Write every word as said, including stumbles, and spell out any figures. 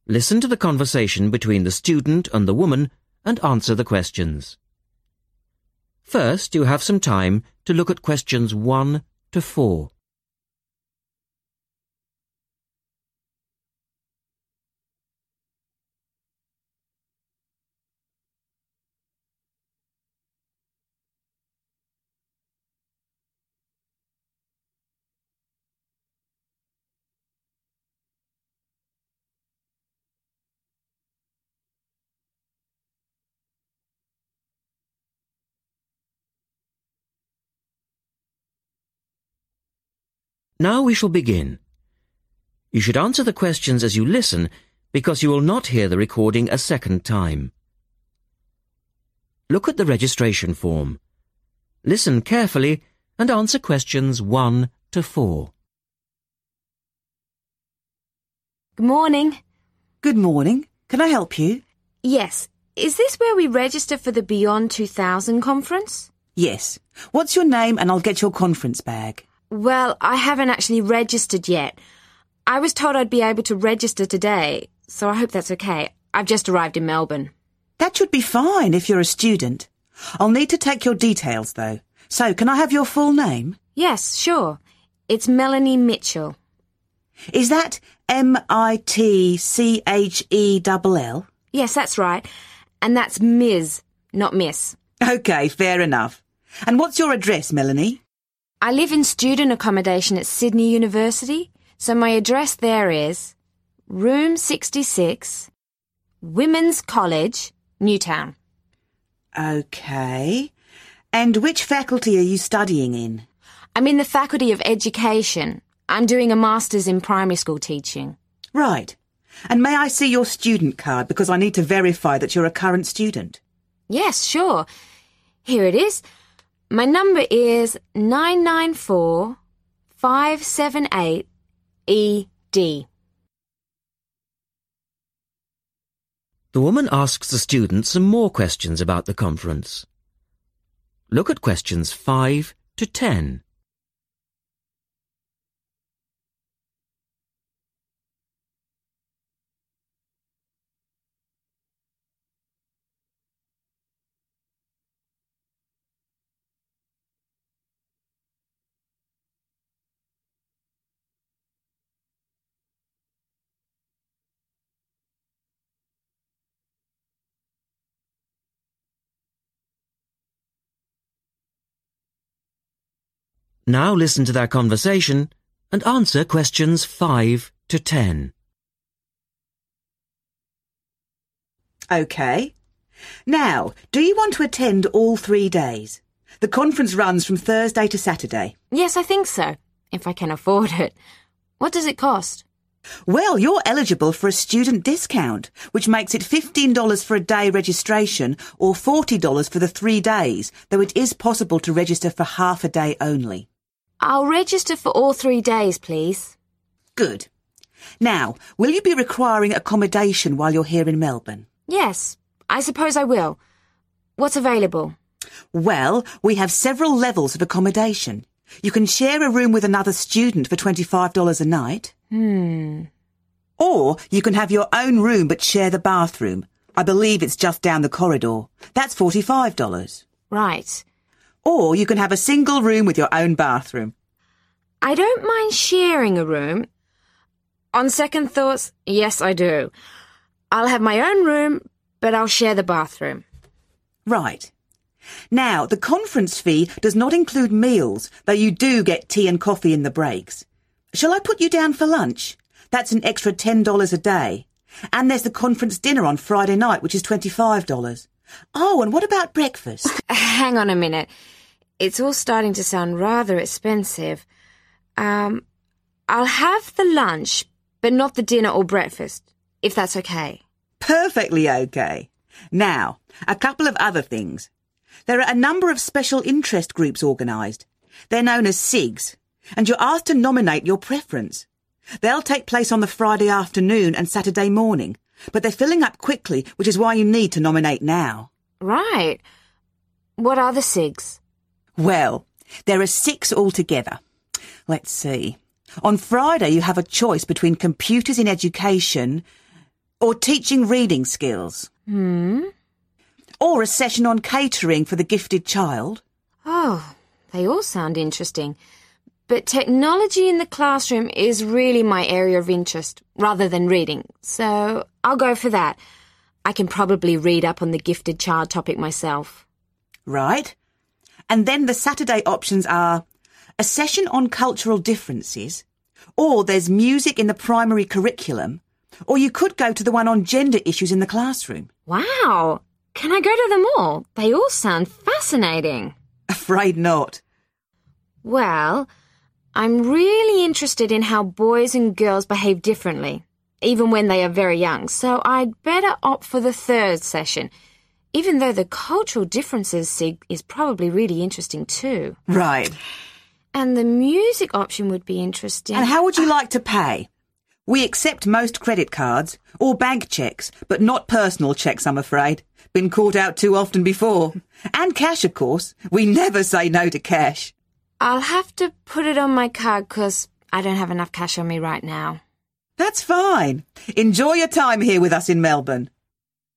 Listen to the conversation between the student and the woman and answer the questions. First, you have some time to look at questions one to four. Now we shall begin. You should answer the questions as you listen because you will not hear the recording a second time. Look at the registration form. Listen carefully and answer questions one to four. Good morning. Good morning. Can I help you? Yes. Is this where we register for the Beyond two thousand conference? Yes. What's your name and I'll get your conference bag. Well, I haven't actually registered yet. I was told I'd be able to register today, so I hope that's okay. I've just arrived in Melbourne. That should be fine if you're a student. I'll need to take your details, though. So, can I have your full name? Yes, sure. It's Melanie Mitchell. Is that M I T C H E L L? Yes, that's right. And that's Miz, not Miss. OK, fair enough. And what's your address, Melanie? I live in student accommodation at Sydney University, so my address there is Room sixty-six, Women's College, Newtown. OK. And which faculty are you studying in? I'm in the Faculty of Education. I'm doing a Masters in Primary School Teaching. Right. And may I see your student card because I need to verify that you're a current student? Yes, sure. Here it is. My number is nine nine four five seven eight E D. The woman asks the student some more questions about the conference. Look at questions five to ten. Now listen to their conversation and answer questions five to ten. OK. Now, do you want to attend all three days? The conference runs from Thursday to Saturday. Yes, I think so, if I can afford it. What does it cost? Well, you're eligible for a student discount, which makes it fifteen dollars for a day registration or forty dollars for the three days, though it is possible to register for half a day only. I'll register for all three days, please. Good. Now, will you be requiring accommodation while you're here in Melbourne? Yes, I suppose I will. What's available? Well, we have several levels of accommodation. You can share a room with another student for twenty-five dollars a night. Hmm. Or you can have your own room but share the bathroom. I believe it's just down the corridor. That's forty-five dollars. Right. Or you can have a single room with your own bathroom. I don't mind sharing a room. On second thoughts, yes, I do. I'll have my own room, but I'll share the bathroom. Right. Now, the conference fee does not include meals, though you do get tea and coffee in the breaks. Shall I put you down for lunch? That's an extra ten dollars a day. And there's the conference dinner on Friday night, which is twenty-five dollars. Oh, and what about breakfast? Hang on a minute. It's all starting to sound rather expensive. Um, I'll have the lunch, but not the dinner or breakfast, if that's okay. Perfectly okay. Now, a couple of other things. There are a number of special interest groups organised. They're known as S I Gs, and you're asked to nominate your preference. They'll take place on the Friday afternoon and Saturday morning, but they're filling up quickly, which is why you need to nominate now. Right. What are the S I Gs? Well, there are six altogether. Let's see. On Friday, you have a choice between computers in education, Or teaching reading skills. Hmm? Or a session on catering for the gifted child. Oh, they all sound interesting. But technology in the classroom is really my area of interest, rather than reading. So I'll go for that. I can probably read up on the gifted child topic myself. Right. And then the Saturday options are a session on cultural differences, or there's music in the primary curriculum, or you could go to the one on gender issues in the classroom. Wow! Can I go to them all? They all sound fascinating. Afraid not. Well, I'm really interested in how boys and girls behave differently, even when they are very young, so I'd better opt for the third session, even though the cultural differences sig is probably really interesting too. Right. And the music option would be interesting. And how would you like to pay? We accept most credit cards or bank cheques, but not personal cheques, I'm afraid. Been caught out too often before. And cash, of course. We never say no to cash. I'll have to put it on my card because I don't have enough cash on me right now. That's fine. Enjoy your time here with us in Melbourne.